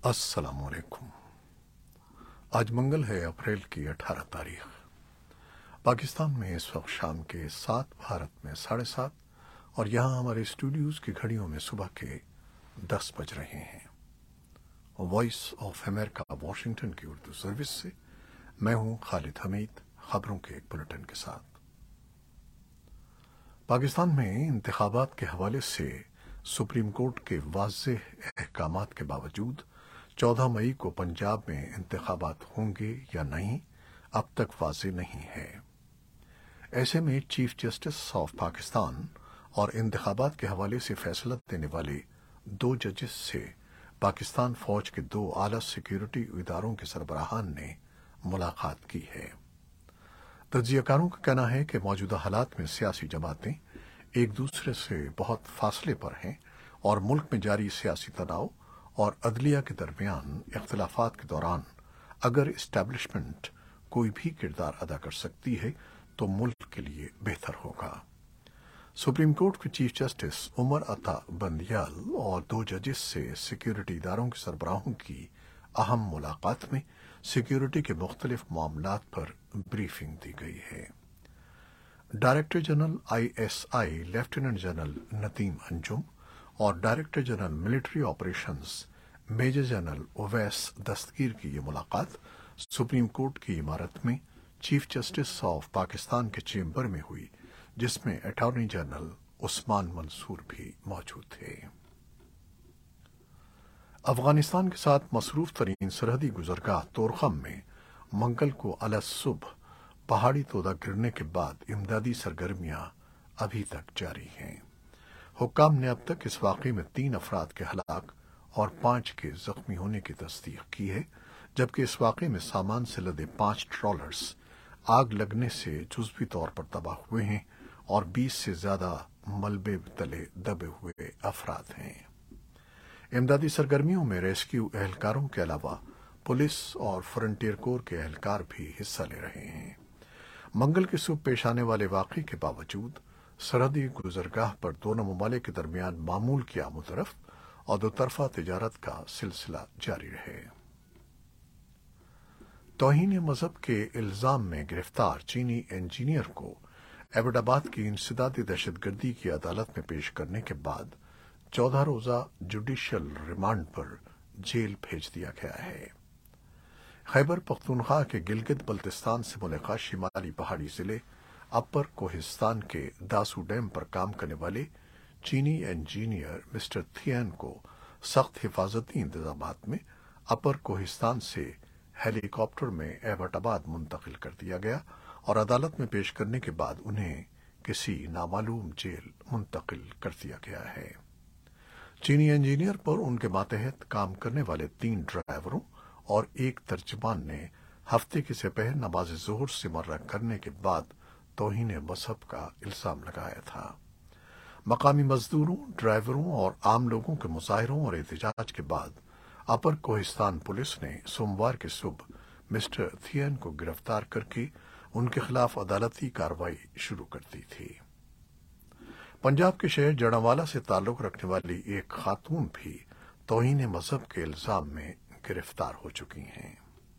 السلام علیکم۔ آج منگل ہے، اپریل کی 18 تاریخ۔ پاکستان میں اس وقت شام کے 7، بھارت میں 7:30، اور یہاں ہمارے اسٹوڈیوز کی گھڑیوں میں صبح کے 10 بج رہے ہیں۔ وائس آف امریکہ واشنگٹن کی اردو سروس سے میں ہوں خالد حمید، خبروں کے ایک بلٹن کے ساتھ۔ پاکستان میں انتخابات کے حوالے سے سپریم کورٹ کے واضح احکامات کے باوجود 14 مئی کو پنجاب میں انتخابات ہوں گے یا نہیں اب تک واضح نہیں ہے۔ ایسے میں چیف جسٹس آف پاکستان اور انتخابات کے حوالے سے فیصلہ دینے والے 2 ججز سے پاکستان فوج کے 2 اعلیٰ سیکیورٹی اداروں کے سربراہان نے ملاقات کی ہے۔ تجزیہ کاروں کا کہنا ہے کہ موجودہ حالات میں سیاسی جماعتیں ایک دوسرے سے بہت فاصلے پر ہیں اور ملک میں جاری سیاسی تناؤ اور عدلیہ کے درمیان اختلافات کے دوران اگر اسٹیبلشمنٹ کوئی بھی کردار ادا کر سکتی ہے تو ملک کے لیے بہتر ہوگا۔ سپریم کورٹ کے چیف جسٹس عمر عطا بندیال اور 2 ججز سے سیکیورٹی اداروں کے سربراہوں کی اہم ملاقات میں سیکیورٹی کے مختلف معاملات پر بریفنگ دی گئی ہے۔ Director general ISI lieutenant general Nadeem Anjum اور director general military operations major general Awais Dastgir کی یہ ملاقات سپریم کورٹ کی عمارت میں چیف جسٹس آف پاکستان کے چیمبر میں ہوئی، جس میں اٹارنی جنرل عثمان منصور بھی موجود تھے۔ افغانستان کے ساتھ مصروف ترین سرحدی گزرگاہ طورخم میں منگل کو الصبح پہاڑی تودہ گرنے کے بعد امدادی سرگرمیاں ابھی تک جاری ہیں۔ حکام نے اب تک اس واقعے میں 3 افراد کے ہلاک اور 5 کے زخمی ہونے کی تصدیق کی ہے، جبکہ اس واقعے میں سامان سے لدے 5 ٹرالرز آگ لگنے سے جزوی طور پر تباہ ہوئے ہیں اور 20 سے زیادہ ملبے تلے دبے ہوئے افراد ہیں۔ امدادی سرگرمیوں میں ریسکیو اہلکاروں کے علاوہ پولیس اور فرنٹیئر کور کے اہلکار بھی حصہ لے رہے ہیں۔ منگل کی صبح پیش آنے والے واقعے کے باوجود سرحدی گزرگاہ پر دونوں ممالک کے درمیان معمول کی آمد و رفت اور دوطرفہ تجارت کا سلسلہ جاری رہے۔ توہین مذہب کے الزام میں گرفتار چینی انجینئر کو ایبٹ آباد کی انسدادی دہشت گردی کی عدالت میں پیش کرنے کے بعد 14 روزہ جوڈیشل ریمانڈ پر جیل بھیج دیا گیا ہے۔ خیبر پختونخوا کے گلگت بلتستان سے ملحقہ شمالی پہاڑی ضلع اپر کوہستان کے داسو ڈیم پر کام کرنے والے چینی انجینئر مسٹر تھین کو سخت حفاظتی انتظامات میں اپر کوہستان سے ہیلی کاپٹر میں ایبٹ آباد منتقل کر دیا گیا اور عدالت میں پیش کرنے کے بعد انہیں کسی نامعلوم جیل منتقل کر دیا گیا ہے۔ چینی انجینئر پر ان کے ماتحت کام کرنے والے 3 ڈرائیوروں اور 1 ترجمان نے ہفتے کے سپہر نماز ظہر سے مرہ کرنے کے بعد توہین مذہب کا الزام لگایا تھا۔ مقامی مزدوروں، ڈرائیوروں اور عام لوگوں کے مظاہروں اور احتجاج کے بعد اپر کوہستان پولیس نے سوموار کی صبح مسٹر تھین کو گرفتار کر کے ان کے خلاف عدالتی کارروائی شروع کر دی تھی۔ پنجاب کے شہر جڑاوالا سے تعلق رکھنے والی ایک خاتون بھی توہین مذہب کے الزام میں گرفتار ہو چکی ہیں۔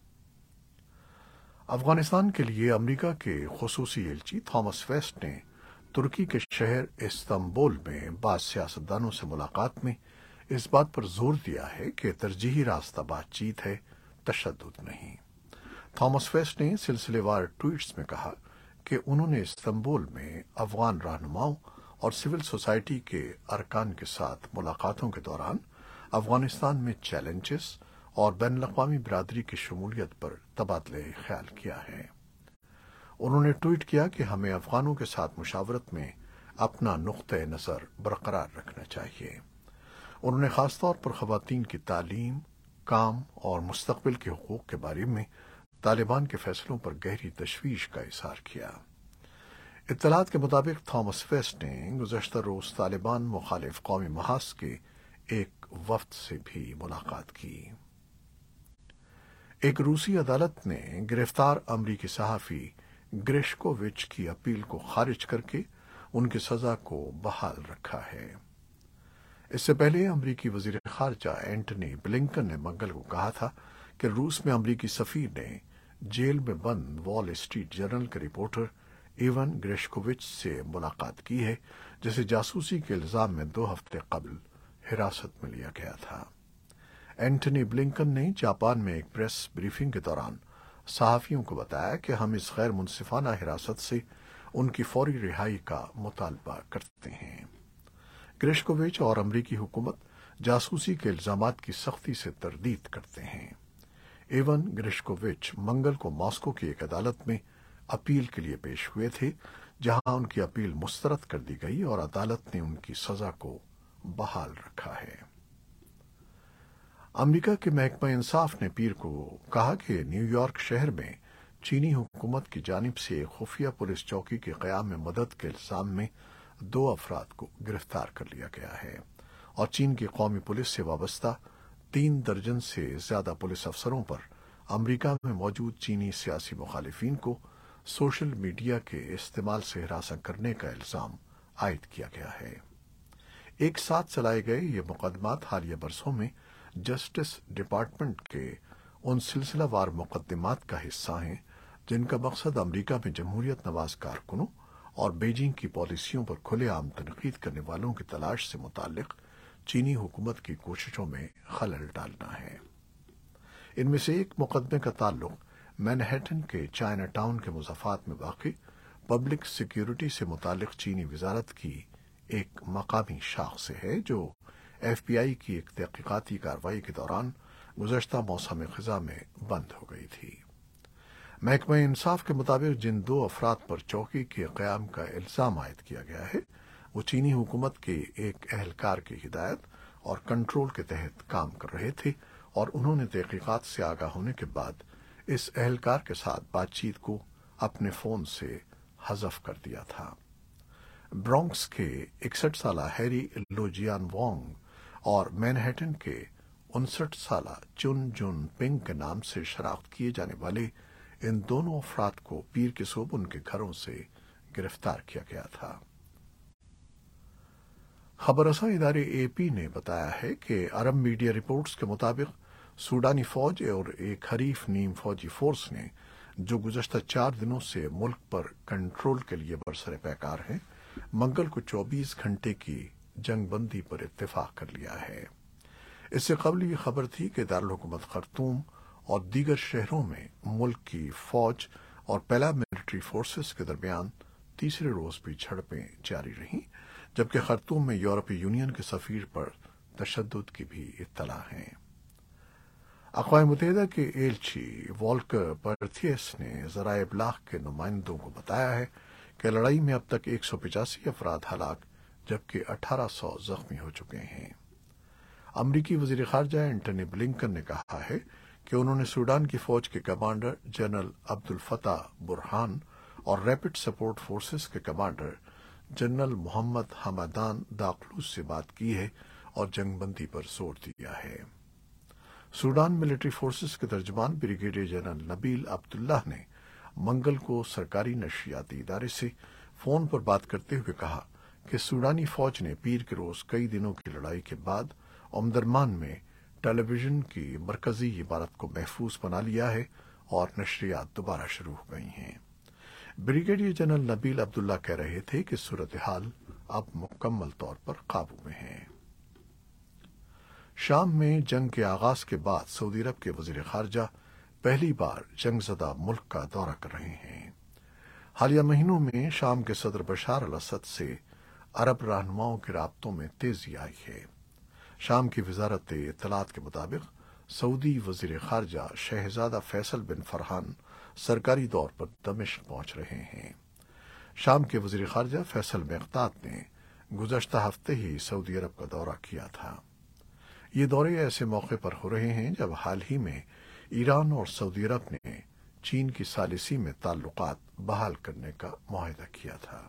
افغانستان کے لیے امریکہ کے خصوصی ایلچی تھامس ویسٹ نے ترکی کے شہر استنبول میں بعض سیاستدانوں سے ملاقات میں اس بات پر زور دیا ہے کہ ترجیحی راستہ بات چیت ہے، تشدد نہیں۔ تھامس ویسٹ نے سلسلے وار ٹویٹس میں کہا کہ انہوں نے استنبول میں افغان رہنماؤں اور سول سوسائٹی کے ارکان کے ساتھ ملاقاتوں کے دوران افغانستان میں چیلنجز اور بین الاقوامی برادری کی شمولیت پر تبادلہ خیال کیا ہے۔ انہوں نے ٹویٹ کیا کہ ہمیں افغانوں کے ساتھ مشاورت میں اپنا نقطۂ نظر برقرار رکھنا چاہیے۔ انہوں نے خاص طور پر خواتین کی تعلیم، کام اور مستقبل کے حقوق کے بارے میں طالبان کے فیصلوں پر گہری تشویش کا اظہار کیا۔ اطلاعات کے مطابق تھامس ویسٹ نے گزشتہ روز طالبان مخالف قومی محاذ کے ایک وفد سے بھی ملاقات کی۔ ایک روسی عدالت نے گرفتار امریکی صحافی گریشکووچ کی اپیل کو خارج کر کے ان کی سزا کو بحال رکھا ہے۔ اس سے پہلے امریکی وزیر خارجہ اینٹنی بلنکن نے منگل کو کہا تھا کہ روس میں امریکی سفیر نے جیل میں بند وال اسٹریٹ جرنل کے رپورٹر ایون گریشکووچ سے ملاقات کی ہے، جسے جاسوسی کے الزام میں 2 ہفتے قبل حراست میں لیا گیا تھا۔ اینٹنی بلنکن نے جاپان میں ایک پریس بریفنگ کے دوران صحافیوں کو بتایا کہ ہم اس غیر منصفانہ حراست سے ان کی فوری رہائی کا مطالبہ کرتے ہیں۔ گریشکووچ اور امریکی حکومت جاسوسی کے الزامات کی سختی سے تردید کرتے ہیں۔ ایون گریشکووچ منگل کو ماسکو کی ایک عدالت میں اپیل کے لیے پیش ہوئے تھے، جہاں ان کی اپیل مسترد کر دی گئی اور عدالت نے ان کی سزا کو بحال رکھا ہے۔ امریکہ کے محکمہ انصاف نے پیر کو کہا کہ نیو یارک شہر میں چینی حکومت کی جانب سے ایک خفیہ پولیس چوکی کے قیام میں مدد کے الزام میں 2 افراد کو گرفتار کر لیا گیا ہے اور چین کی قومی پولیس سے وابستہ 3 درجن سے زیادہ پولیس افسروں پر امریکہ میں موجود چینی سیاسی مخالفین کو سوشل میڈیا کے استعمال سے ہراساں کرنے کا الزام عائد کیا گیا ہے۔ ایک ساتھ چلائے گئے یہ مقدمات حالیہ برسوں میں جسٹس ڈپارٹمنٹ کے ان سلسلہ وار مقدمات کا حصہ ہیں جن کا مقصد امریکہ میں جمہوریت نواز کارکنوں اور بیجنگ کی پالیسیوں پر کھلے عام تنقید کرنے والوں کی تلاش سے متعلق چینی حکومت کی کوششوں میں خلل ڈالنا ہے۔ ان میں سے ایک مقدمے کا تعلق مینہٹن کے چائنا ٹاؤن کے مضافات میں واقع پبلک سیکیورٹی سے متعلق چینی وزارت کی ایک مقامی شاخ سے ہے، جو ایف بی آئی کی ایک تحقیقاتی کارروائی کے دوران گزشتہ موسم خزاں میں بند ہو گئی تھی۔ محکمہ انصاف کے مطابق جن 2 افراد پر چوکی کے قیام کا الزام عائد کیا گیا ہے وہ چینی حکومت کے ایک اہلکار کی ہدایت اور کنٹرول کے تحت کام کر رہے تھے اور انہوں نے تحقیقات سے آگاہ ہونے کے بعد اس اہلکار کے ساتھ بات چیت کو اپنے فون سے حذف کر دیا تھا۔ برونکس کے 61 سالہ ہیری لو جیان وانگ اور مینہٹن کے 59 سالہ چن جن پنگ کے نام سے شناخت کیے جانے والے ان دونوں افراد کو پیر کے صبح ان کے گھروں سے گرفتار کیا گیا تھا۔ خبر رساں ادارے اے پی نے بتایا ہے کہ عرب میڈیا رپورٹس کے مطابق سوڈانی فوج اور ایک حریف نیم فوجی فورس نے جو گزشتہ 4 دنوں سے ملک پر کنٹرول کے لیے برسر پیکار ہیں، منگل کو 24 گھنٹے کی جنگ بندی پر اتفاق کر لیا ہے۔ اس سے قبل یہ خبر تھی کہ دارالحکومت خرطوم اور دیگر شہروں میں ملک کی فوج اور پیرا ملٹری فورسز کے درمیان تیسرے روز بھی جھڑپیں جاری رہیں، جبکہ خرطوم میں یورپی یونین کے سفیر پر تشدد کی بھی اطلاع ہیں۔ اقوام متحدہ کے ایلچی والکر پرتھیس نے ذرائع ابلاغ کے نمائندوں کو بتایا ہے کہ لڑائی میں اب تک 185 افراد ہلاک جبکہ 1800 زخمی ہو چکے ہیں۔ امریکی وزیر خارجہ اینٹنی بلنکن نے کہا ہے کہ انہوں نے سوڈان کی فوج کے کمانڈر جنرل عبد الفتاح برہان اور ریپڈ سپورٹ فورسز کے commander general Mohamed Hamdan Dagalo سے بات کی ہے اور جنگ بندی پر زور دیا ہے۔ سوڈان ملٹری فورسز کے ترجمان بریگیڈیئر جنرل نبیل عبداللہ نے منگل کو سرکاری نشریاتی ادارے سے فون پر بات کرتے ہوئے کہا کہ سوڈانی فوج نے پیر کے روز کئی دنوں کی لڑائی کے بعد امدرمان میں ٹیلی ویژن کی مرکزی عمارت کو محفوظ بنا لیا ہے اور نشریات دوبارہ شروع ہو گئی ہیں۔ بریگیڈیئر جنرل نبیل عبداللہ کہہ رہے تھے کہ صورتحال اب مکمل طور پر قابو میں ہے۔ شام میں جنگ کے آغاز کے بعد سعودی عرب کے وزیر خارجہ پہلی بار جنگ زدہ ملک کا دورہ کر رہے ہیں۔ حالیہ مہینوں میں شام کے صدر بشار الاسد سے عرب رہنماؤں کے رابطوں میں تیزی آئی ہے۔ شام کی وزارت اطلاعات کے مطابق سعودی وزیر خارجہ شہزادہ فیصل بن فرحان سرکاری طور پر دمشق پہنچ رہے ہیں۔ شام کے وزیر خارجہ فیصل مقداد نے گزشتہ ہفتے ہی سعودی عرب کا دورہ کیا تھا۔ یہ دورے ایسے موقع پر ہو رہے ہیں جب حال ہی میں ایران اور سعودی عرب نے چین کی ثالثی میں تعلقات بحال کرنے کا معاہدہ کیا تھا۔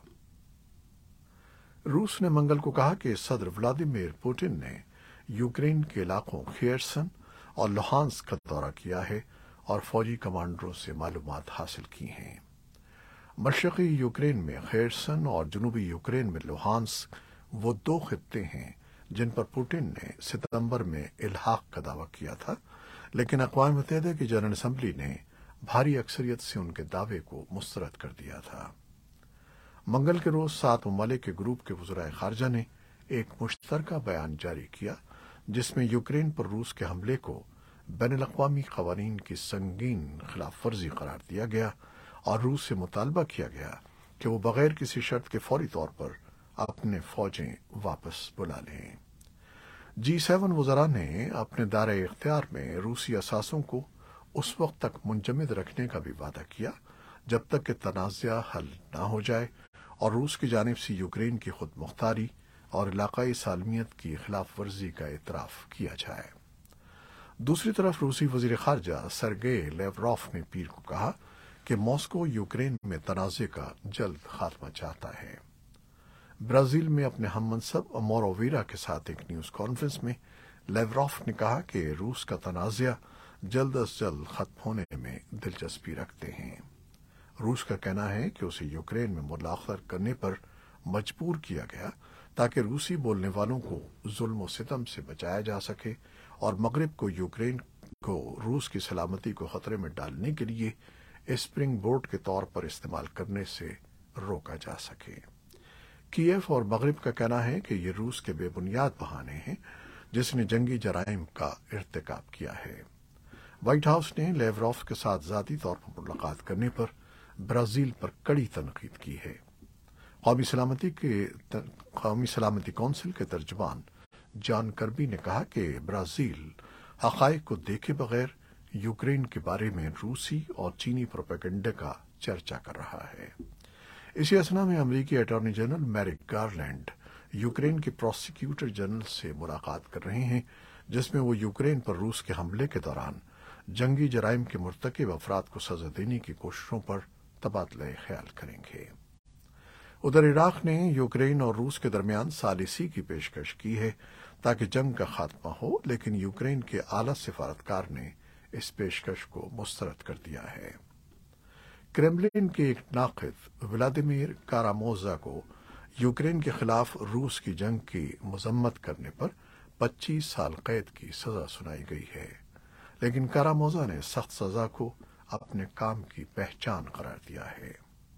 روس نے منگل کو کہا کہ صدر ولادیمیر پوٹن نے یوکرین کے علاقوں خیرسن اور لوہانسک کا دورہ کیا ہے اور فوجی کمانڈروں سے معلومات حاصل کی ہیں۔ مشرقی یوکرین میں خیرسن اور جنوبی یوکرین میں لوہانسک وہ 2 خطے ہیں جن پر پوٹن نے ستمبر میں الحاق کا دعویٰ کیا تھا، لیکن اقوام متحدہ کی جنرل اسمبلی نے بھاری اکثریت سے ان کے دعوے کو مسترد کر دیا تھا۔ منگل کے روز 7 ممالک کے گروپ کے وزرائے خارجہ نے ایک مشترکہ بیان جاری کیا جس میں یوکرین پر روس کے حملے کو بین الاقوامی قوانین کی سنگین خلاف ورزی قرار دیا گیا اور روس سے مطالبہ کیا گیا کہ وہ بغیر کسی شرط کے فوری طور پر اپنے فوجیں واپس بلا لیں۔ G7 وزراء نے اپنے دائرۂ اختیار میں روسی اثاثوں کو اس وقت تک منجمد رکھنے کا بھی وعدہ کیا جب تک کہ تنازع حل نہ ہو جائے اور روس کی جانب سے یوکرین کی خود مختاری اور علاقائی سالمیت کی خلاف ورزی کا اعتراف کیا جائے۔ دوسری طرف روسی وزیر خارجہ سرگئی لیوروف نے پیر کو کہا کہ ماسکو یوکرین میں تنازع کا جلد خاتمہ چاہتا ہے۔ برازیل میں اپنے ہم منصب مورو ویرا کے ساتھ ایک نیوز کانفرنس میں لیوروف نے کہا کہ روس کا تنازع جلد از جلد ختم ہونے میں دلچسپی رکھتے ہیں۔ روس کا کہنا ہے کہ اسے یوکرین میں مداخلت کرنے پر مجبور کیا گیا تاکہ روسی بولنے والوں کو ظلم و ستم سے بچایا جا سکے اور مغرب کو یوکرین کو روس کی سلامتی کو خطرے میں ڈالنے کے لیے اسپرنگ بورڈ کے طور پر استعمال کرنے سے روکا جا سکے۔ کیف اور مغرب کا کہنا ہے کہ یہ روس کے بے بنیاد بہانے ہیں جس نے جنگی جرائم کا ارتکاب کیا ہے۔ وائٹ ہاؤس نے لیوروف کے ساتھ ذاتی طور پر ملاقات کرنے پر برازیل پر کڑی تنقید کی ہے۔ قومی سلامتی کونسل کے ترجمان جان کربی نے کہا کہ برازیل حقائق کو دیکھے بغیر یوکرین کے بارے میں روسی اور چینی پروپیگنڈا کا چرچا کر رہا ہے۔ اسی اثنا میں امریکی attorney general Merrick Garland Ukraine کے پروسیکیوٹر جنرل سے ملاقات کر رہے ہیں جس میں وہ یوکرین پر روس کے حملے کے دوران جنگی جرائم کے مرتکب افراد کو سزا دینے کی کوششوں پر تبادلہ خیال کریں گے۔ ادھر عراق نے یوکرین اور روس کے درمیان ثالثی کی پیشکش کی ہے تاکہ جنگ کا خاتمہ ہو، لیکن یوکرین کے اعلی سفارتکار نے اس پیشکش کو مسترد کر دیا ہے۔ کرملن کے ایک ناقد ولادیمیر کاراموزا کو یوکرین کے خلاف روس کی جنگ کی مذمت کرنے پر 25 سال قید کی سزا سنائی گئی ہے، لیکن کاراموزا نے سخت سزا کو اپنے کام کی پہچان قرار دیا ہے۔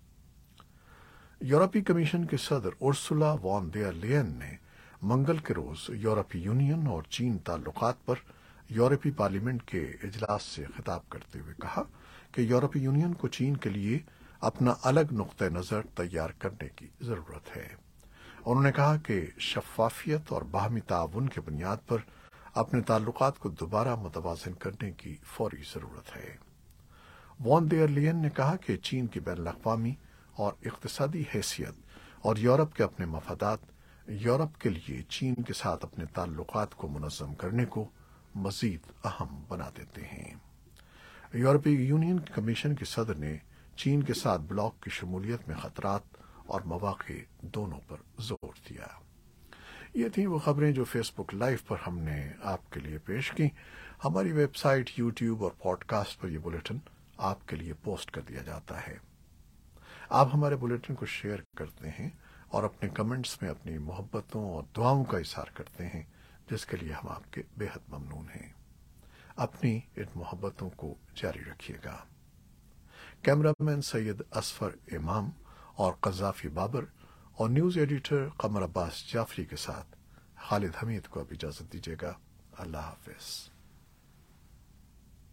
یورپی کمیشن کے صدر ارسولا وان ڈیر لیئن نے منگل کے روز یورپی یونین اور چین تعلقات پر یورپی پارلیمنٹ کے اجلاس سے خطاب کرتے ہوئے کہا کہ یورپی یونین کو چین کے لیے اپنا الگ نقطہ نظر تیار کرنے کی ضرورت ہے۔ انہوں نے کہا کہ شفافیت اور باہمی تعاون کی بنیاد پر اپنے تعلقات کو دوبارہ متوازن کرنے کی فوری ضرورت ہے۔ وان ڈیر لیئن نے کہا کہ چین کی بین الاقوامی اور اقتصادی حیثیت اور یورپ کے اپنے مفادات یورپ کے لیے چین کے ساتھ اپنے تعلقات کو منظم کرنے کو مزید اہم بنا دیتے ہیں۔ یورپی یونین کمیشن کے صدر نے چین کے ساتھ بلاک کی شمولیت میں خطرات اور مواقع دونوں پر زور دیا۔ یہ تھیں وہ خبریں جو فیس بک لائیو پر ہم نے آپ کے لیے پیش کی۔ ہماری ویب سائٹ، یوٹیوب اور پوڈ کاسٹ پر یہ بلیٹن آپ کے لیے پوسٹ کر دیا جاتا ہے۔ آپ ہمارے بلیٹن کو شیئر کرتے ہیں اور اپنے کمنٹس میں اپنی محبتوں اور دعاؤں کا اظہار کرتے ہیں، جس کے لیے ہم آپ کے بے حد ممنون ہیں۔ اپنی ان محبتوں کو جاری رکھیے گا۔ کیمرہ مین سید اصفر امام اور قذافی بابر اور نیوز ایڈیٹر قمر عباس جعفری کے ساتھ خالد حمید کو اب اجازت دیجیے گا۔ اللہ حافظ۔